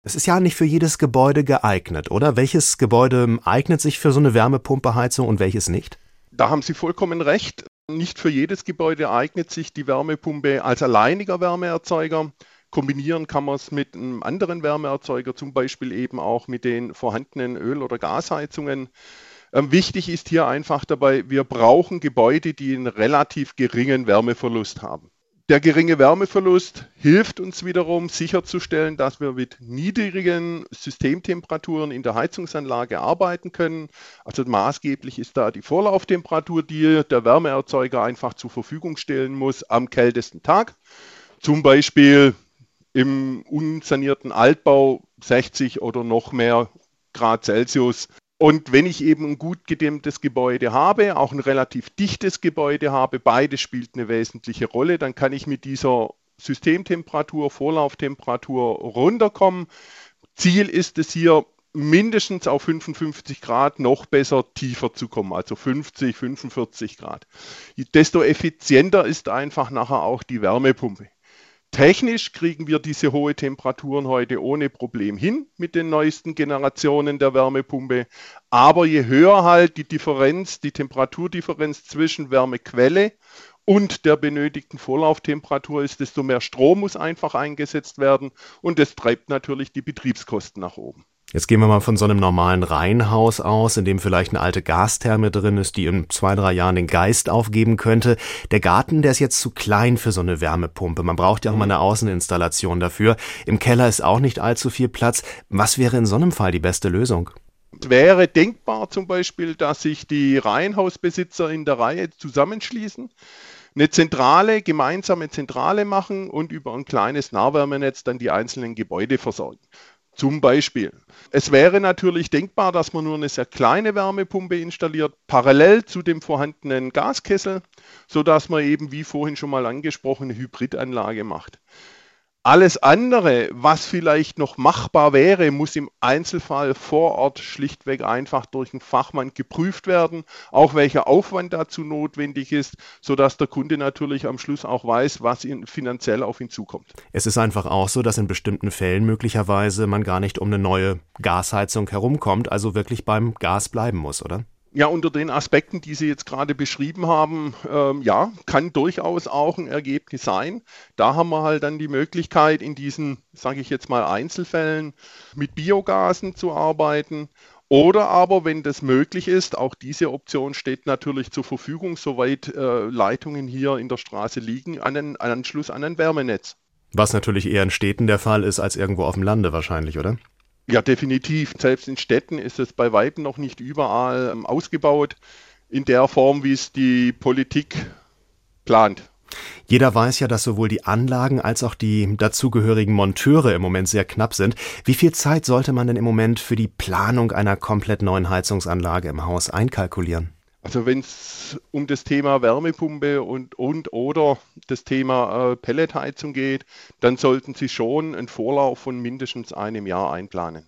Es ist ja nicht für jedes Gebäude geeignet, oder? Welches Gebäude eignet sich für so eine Wärmepumpeheizung und welches nicht? Da haben Sie vollkommen recht. Nicht für jedes Gebäude eignet sich die Wärmepumpe als alleiniger Wärmeerzeuger. Kombinieren kann man es mit einem anderen Wärmeerzeuger, zum Beispiel eben auch mit den vorhandenen Öl- oder Gasheizungen. Wichtig ist hier einfach dabei, wir brauchen Gebäude, die einen relativ geringen Wärmeverlust haben. Der geringe Wärmeverlust hilft uns wiederum sicherzustellen, dass wir mit niedrigen Systemtemperaturen in der Heizungsanlage arbeiten können. Also maßgeblich ist da die Vorlauftemperatur, die der Wärmeerzeuger einfach zur Verfügung stellen muss am kältesten Tag. Zum Beispiel im unsanierten Altbau 60 oder noch mehr Grad Celsius. Und wenn ich eben ein gut gedämmtes Gebäude habe, auch ein relativ dichtes Gebäude habe, beides spielt eine wesentliche Rolle, dann kann ich mit dieser Systemtemperatur, Vorlauftemperatur runterkommen. Ziel ist es hier, mindestens auf 55 Grad, noch besser tiefer zu kommen, also 50, 45 Grad. Desto effizienter ist einfach nachher auch die Wärmepumpe. Technisch kriegen wir diese hohen Temperaturen heute ohne Problem hin mit den neuesten Generationen der Wärmepumpe. Aber je höher halt die Differenz, die Temperaturdifferenz zwischen Wärmequelle und der benötigten Vorlauftemperatur ist, desto mehr Strom muss einfach eingesetzt werden und das treibt natürlich die Betriebskosten nach oben. Jetzt gehen wir mal von so einem normalen Reihenhaus aus, in dem vielleicht eine alte Gastherme drin ist, die in 2-3 Jahren den Geist aufgeben könnte. Der Garten, der ist jetzt zu klein für so eine Wärmepumpe. Man braucht ja auch mal eine Außeninstallation dafür. Im Keller ist auch nicht allzu viel Platz. Was wäre in so einem Fall die beste Lösung? Es wäre denkbar zum Beispiel, dass sich die Reihenhausbesitzer in der Reihe zusammenschließen, eine gemeinsame Zentrale machen und über ein kleines Nahwärmenetz dann die einzelnen Gebäude versorgen. Zum Beispiel. Es wäre natürlich denkbar, dass man nur eine sehr kleine Wärmepumpe installiert, parallel zu dem vorhandenen Gaskessel, sodass man eben, wie vorhin schon mal angesprochen, eine Hybridanlage macht. Alles andere, was vielleicht noch machbar wäre, muss im Einzelfall vor Ort schlichtweg einfach durch einen Fachmann geprüft werden, auch welcher Aufwand dazu notwendig ist, sodass der Kunde natürlich am Schluss auch weiß, was finanziell auf ihn zukommt. Es ist einfach auch so, dass in bestimmten Fällen möglicherweise man gar nicht um eine neue Gasheizung herumkommt, also wirklich beim Gas bleiben muss, oder? Ja, unter den Aspekten, die Sie jetzt gerade beschrieben haben, ja, kann durchaus auch ein Ergebnis sein. Da haben wir halt dann die Möglichkeit, in diesen, sage ich jetzt mal, Einzelfällen mit Biogasen zu arbeiten. Oder aber, wenn das möglich ist, auch diese Option steht natürlich zur Verfügung, soweit Leitungen hier in der Straße liegen, einen Anschluss an ein Wärmenetz. Was natürlich eher in Städten der Fall ist, als irgendwo auf dem Lande wahrscheinlich, oder? Ja, definitiv. Selbst in Städten ist es bei weitem noch nicht überall ausgebaut in der Form, wie es die Politik plant. Jeder weiß ja, dass sowohl die Anlagen als auch die dazugehörigen Monteure im Moment sehr knapp sind. Wie viel Zeit sollte man denn im Moment für die Planung einer komplett neuen Heizungsanlage im Haus einkalkulieren? Also wenn es um das Thema Wärmepumpe und oder das Thema Pelletheizung geht, dann sollten Sie schon einen Vorlauf von mindestens einem Jahr einplanen.